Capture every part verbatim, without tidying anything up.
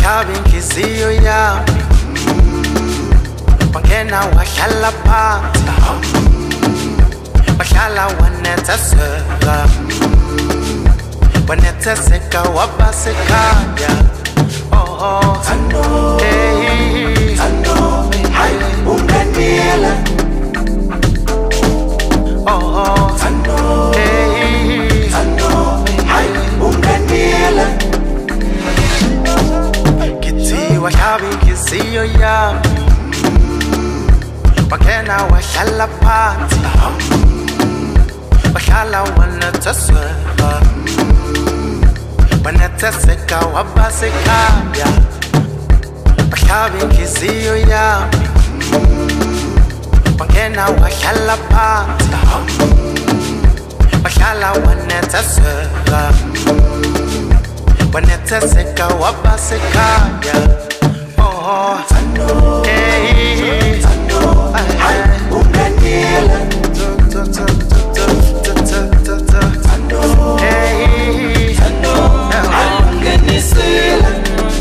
wahlaba inhliziyo yami wangena wahlala phansi wahlala wanetheseka wanetheseka wabasekhaya oh Thando hey Thando hayi ungenile oh Thando hey Thando hayi ungenile kithi wahlaba inhliziyo yami wangena wahlala phansi wahlala wanetheseka wanetheseka wabasekhaya wahlaba inhliziyo yami wangena wahlala phansi wahlala wanetheseka wanetheseka wabasekhaya oh Thando hey Thando hayi ungenile Thando hey Thando hayi ungenisile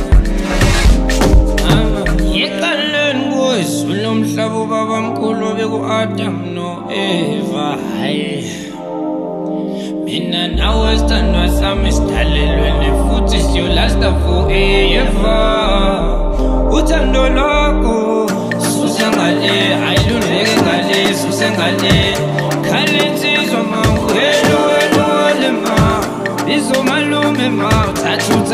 Yekaleni kwezulu umhlaba ubaba mkhulu beku Adam no Eva hayi mina nawe sithandwa sami sidalelwe futhi siyolasta forever uthando lwakho susengale ayilungeke ngale susengale khale insizwa ma welo welo lema izomalume ma thathu